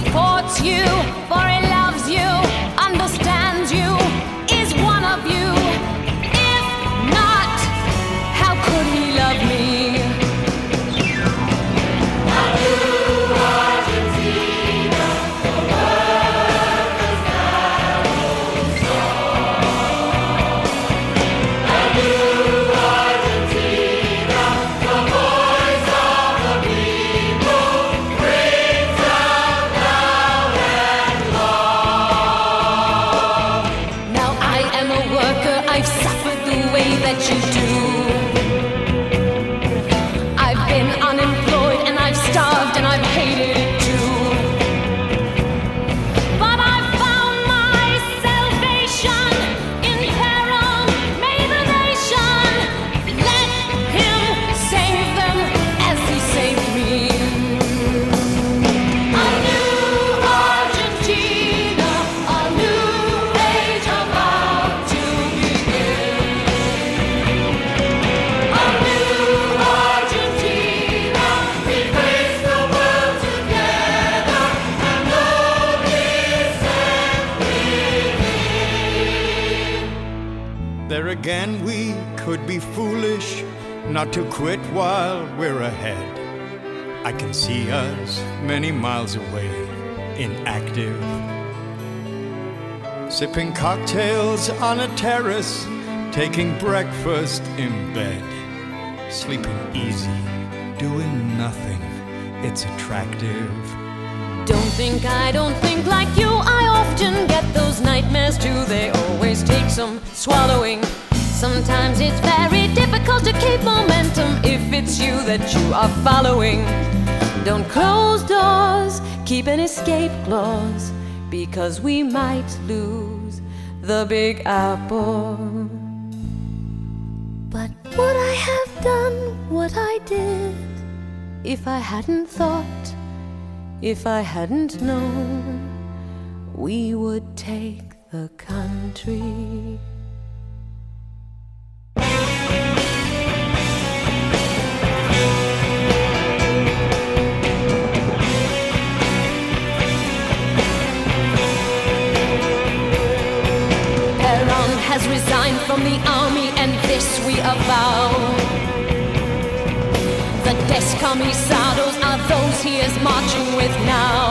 supports you, for he loves you, understands you, is one of you. If not, how could he love me? I've suffered the way that you do. I've been unemployed and I've starved and I've hated it too. But I've found my salvation in peril, made the nation. Let him save them as he saved me. A new Argentina, a new age about to There again, we could be foolish not to quit while we're ahead. I can see us many miles away, inactive, sipping cocktails on a terrace, taking breakfast in bed, sleeping easy, doing nothing. It's attractive. Don't think like you. I often get those nightmares too. They always take some swallowing. Sometimes it's very difficult to keep momentum if it's you that you are following. Don't close doors, keep an escape clause, because we might lose the Big Apple. But would I have done what I did if I hadn't thought, if I hadn't known we would take the country? Perón has resigned from the army, and this we avow. The descamisados are those he is marching with now.